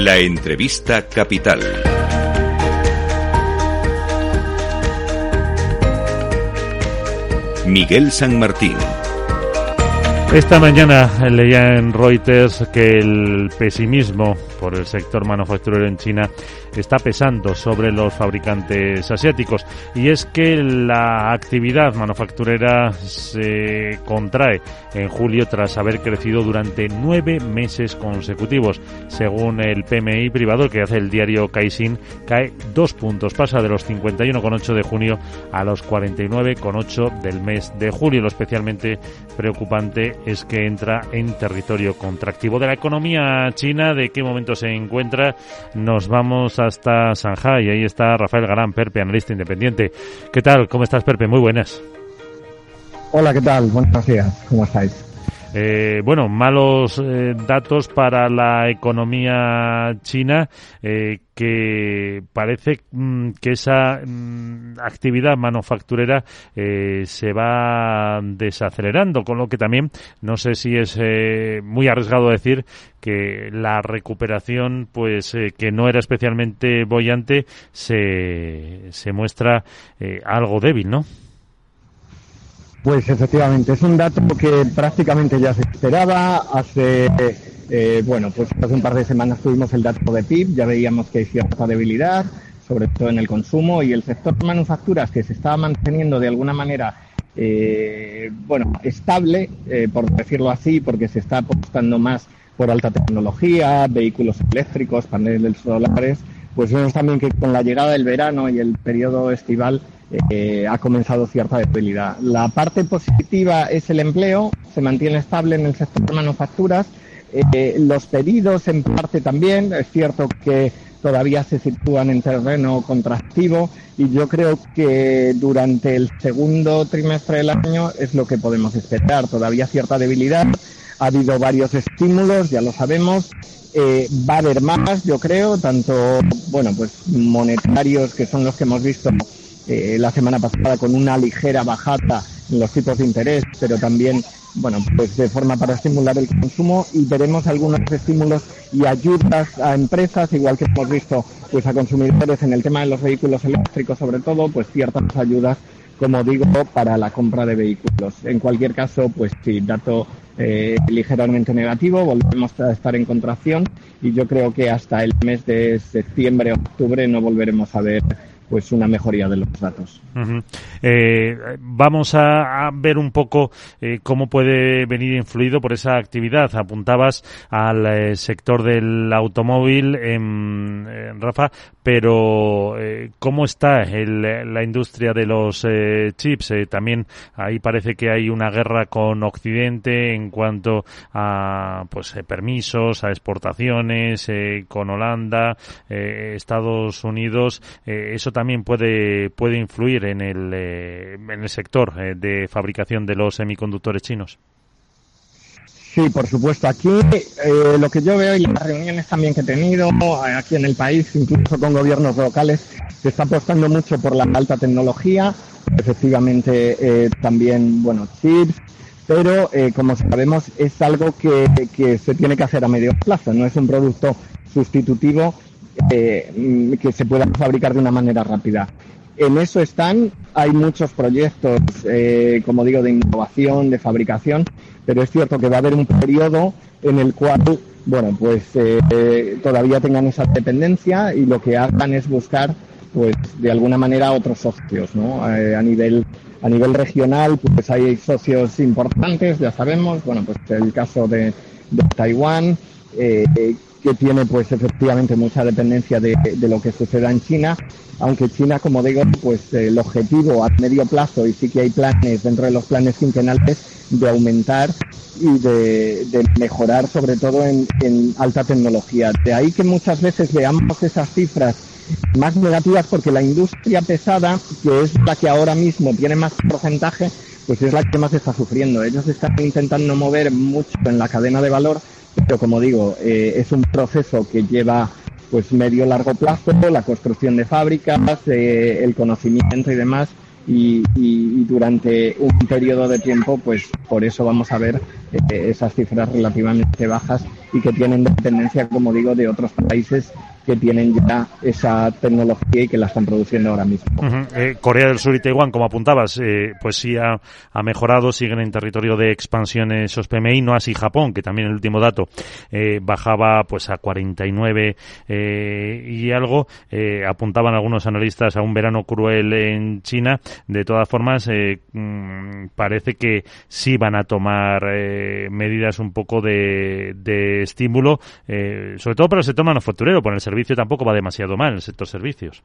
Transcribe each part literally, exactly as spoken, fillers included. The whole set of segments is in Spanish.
La entrevista capital. Miguel San Martín. Esta mañana leía en Reuters que el pesimismo por el sector manufacturero en China está pesando sobre los fabricantes asiáticos, y es que la actividad manufacturera se contrae en julio tras haber crecido durante nueve meses consecutivos. Según el P M I privado que hace el diario Caixin, cae dos puntos, pasa de los cincuenta y uno coma ocho de junio a los cuarenta y nueve coma ocho del mes de julio. Lo especialmente preocupante es que entra en territorio contractivo. De la economía china, ¿de qué momento se encuentra? Nos vamos hasta Shanghái. Ahí está Rafael Garán, Perpe, analista independiente. ¿Qué tal? ¿Cómo estás, Perpe? Muy buenas. Hola, ¿qué tal? Buenos días. ¿Cómo estáis? Eh, bueno, malos eh, datos para la economía china, eh, que parece mm, que esa mm, actividad manufacturera eh, se va desacelerando, con lo que también no sé si es eh, muy arriesgado decir que la recuperación, pues eh, que no era especialmente boyante, se, se muestra eh, algo débil, ¿no? Pues efectivamente, es un dato que prácticamente ya se esperaba. Hace, eh, bueno, pues hace un par de semanas tuvimos el dato de P I B, ya veíamos que hay cierta debilidad, sobre todo en el consumo, y el sector manufacturas, que se estaba manteniendo de alguna manera, eh, bueno, estable, eh, por decirlo así, porque se está apostando más por alta tecnología, vehículos eléctricos, paneles solares. Pues vemos también que con la llegada del verano y el periodo estival eh, ha comenzado cierta debilidad. La parte positiva es el empleo, se mantiene estable en el sector de manufacturas. Eh, los pedidos en parte también, es cierto que todavía se sitúan en terreno contractivo, y yo creo que durante el segundo trimestre del año es lo que podemos esperar. Todavía cierta debilidad, ha habido varios estímulos, ya lo sabemos. Eh, va a haber más, yo creo, tanto, bueno, pues monetarios, que son los que hemos visto eh, la semana pasada, con una ligera bajada en los tipos de interés, pero también, bueno, pues de forma para estimular el consumo, y veremos algunos estímulos y ayudas a empresas, igual que hemos visto pues a consumidores en el tema de los vehículos eléctricos, sobre todo, pues ciertas ayudas, como digo, para la compra de vehículos. En cualquier caso, pues sí, dato eh, ligeramente negativo, volvemos a estar en contracción, y yo creo que hasta el mes de septiembre o octubre no volveremos a ver pues una mejoría de los datos. Uh-huh. Eh, vamos a, a ver un poco eh, cómo puede venir influido por esa actividad. Apuntabas al eh, sector del automóvil, en, en Rafa, pero eh, ¿cómo está el, la industria de los eh, chips? Eh, también ahí parece que hay una guerra con Occidente en cuanto a pues eh, permisos, a exportaciones, eh, con Holanda, eh, Estados Unidos. Eh, eso también puede puede influir en el eh, en el sector eh, de fabricación de los semiconductores chinos. Sí, por supuesto. Aquí eh, lo que yo veo, y las reuniones también que he tenido aquí en el país, incluso con gobiernos locales, se está apostando mucho por la alta tecnología, efectivamente eh, también, bueno, chips, pero eh, como sabemos es algo que, que se tiene que hacer a medio plazo, no es un producto sustitutivo eh, que se pueda fabricar de una manera rápida. En eso están, hay muchos proyectos, eh, como digo, de innovación, de fabricación, pero es cierto que va a haber un periodo en el cual, bueno, pues eh, eh, todavía tengan esa dependencia, y lo que hagan es buscar, pues, de alguna manera otros socios, ¿no? Eh, a nivel a nivel regional, pues hay socios importantes, ya sabemos, bueno, pues el caso de, de Taiwán, eh, que tiene pues efectivamente mucha dependencia de, de lo que suceda en China, aunque China, como digo, pues el objetivo a medio plazo, y sí que hay planes dentro de los planes quinquenales, de aumentar y de, de mejorar, sobre todo en, en alta tecnología. De ahí que muchas veces veamos esas cifras más negativas, porque la industria pesada, que es la que ahora mismo tiene más porcentaje, pues es la que más está sufriendo. Ellos están intentando mover mucho en la cadena de valor, pero como digo, eh, es un proceso que lleva pues medio largo plazo, la construcción de fábricas, eh, el conocimiento y demás, y, y, y durante un periodo de tiempo, pues por eso vamos a ver eh, esas cifras relativamente bajas y que tienen dependencia, como digo, de otros países que tienen ya esa tecnología y que la están produciendo ahora mismo. Uh-huh. Eh, Corea del Sur y Taiwán, como apuntabas, eh, pues sí ha, ha mejorado, siguen en territorio de expansión esos P M I, no así Japón, que también el último dato eh, bajaba pues a cuarenta y nueve eh, y algo. Eh, apuntaban algunos analistas a un verano cruel en China. De todas formas, eh, mmm, parece que sí van a tomar eh, medidas un poco de, de estímulo, eh, sobre todo para el sector manufacturero, por el servicio tampoco va demasiado mal, el sector servicios.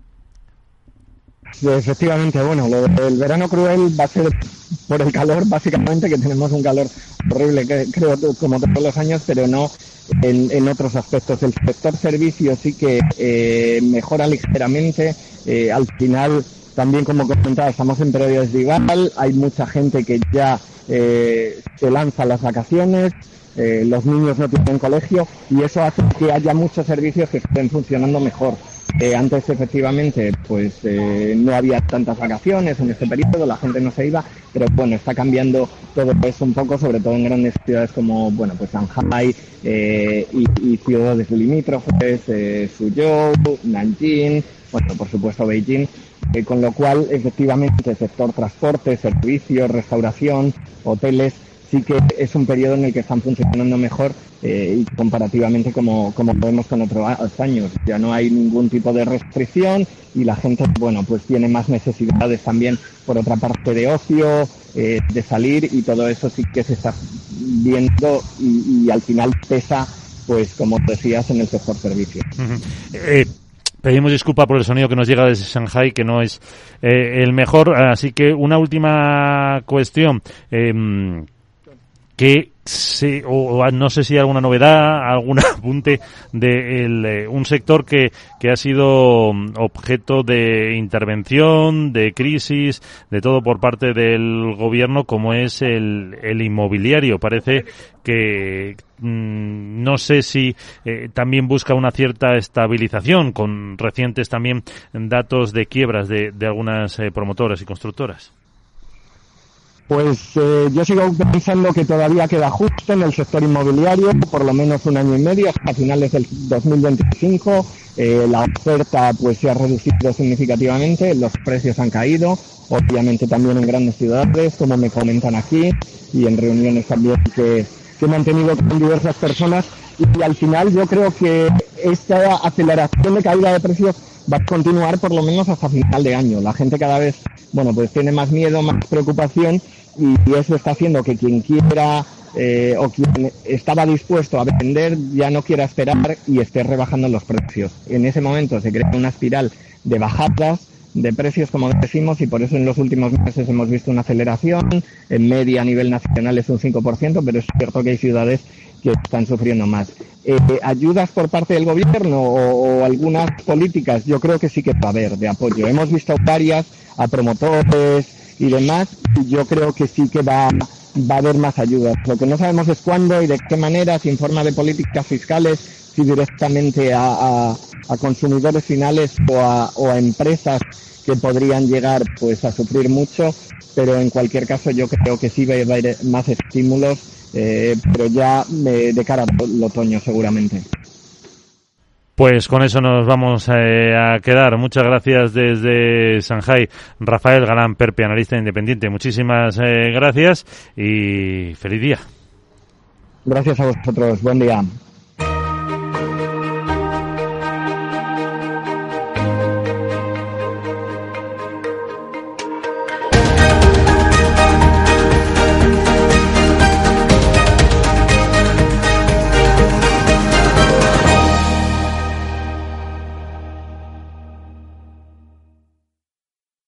Efectivamente, bueno, lo del verano cruel va a ser por el calor, básicamente, que tenemos un calor horrible, que, creo, como todos los años, pero no en, en otros aspectos. El sector servicios sí que eh, mejora ligeramente. Eh, al final, también, como comentaba, estamos en periodo estival, hay mucha gente que ya eh, se lanza a las vacaciones. Eh, los niños no tienen colegio y eso hace que haya muchos servicios que estén funcionando mejor. Eh, antes, efectivamente, pues eh, no había tantas vacaciones en este periodo, la gente no se iba, pero bueno, está cambiando todo eso un poco, sobre todo en grandes ciudades como, bueno, pues Shanghai eh, y, y ciudades limítrofes, eh, Suzhou, Nanjing, bueno, por supuesto Beijing, eh, con lo cual, efectivamente, el sector transporte, servicios, restauración, hoteles, sí que es un periodo en el que están funcionando mejor eh, y comparativamente como, como vemos con otros años. Ya no hay ningún tipo de restricción y la gente, bueno, pues tiene más necesidades también, por otra parte, de ocio, eh, de salir, y todo eso sí que se está viendo y, y al final pesa, pues como decías, en el sector servicios. Uh-huh. Eh... Pedimos disculpa por el sonido que nos llega desde Shanghai, que no es eh, el mejor. Así que una última cuestión. Eh, que se, o, o no sé si hay alguna novedad, algún apunte de el, eh, un sector que, que ha sido objeto de intervención, de crisis, de todo por parte del gobierno, como es el, el inmobiliario. Parece que mmm, no sé si eh, también busca una cierta estabilización, con recientes también datos de quiebras de, de algunas eh, promotoras y constructoras. Pues eh, yo sigo pensando que todavía queda justo en el sector inmobiliario, por lo menos un año y medio, hasta finales del dos mil veinticinco. Eh, la oferta pues se ha reducido significativamente, los precios han caído, obviamente también en grandes ciudades, como me comentan aquí, y en reuniones también que, que he mantenido con diversas personas. Y al final yo creo que esta aceleración de caída de precios va a continuar por lo menos hasta final de año. La gente cada vez, bueno, pues tiene más miedo, más preocupación, y eso está haciendo que quien quiera eh, o quien estaba dispuesto a vender ya no quiera esperar y esté rebajando los precios. En ese momento se crea una espiral de bajadas de precios, como decimos, y por eso en los últimos meses hemos visto una aceleración. En media a nivel nacional es un cinco por ciento, pero es cierto que hay ciudades que están sufriendo más. Eh, ayudas por parte del gobierno o, o algunas políticas, yo creo que sí que va a haber de apoyo. Hemos visto varias a promotores y demás, y yo creo que sí que va, va a haber más ayudas. Lo que no sabemos es cuándo y de qué manera, si en forma de políticas fiscales, si directamente a, a, a consumidores finales o a, o a empresas que podrían llegar pues a sufrir mucho, pero en cualquier caso yo creo que sí va a haber más estímulos, eh, pero ya de, de cara al otoño seguramente. Pues con eso nos vamos eh, a quedar. Muchas gracias desde Shanghai, Rafael Galán Perpe, analista independiente. Muchísimas eh, gracias y feliz día. Gracias a vosotros. Buen día.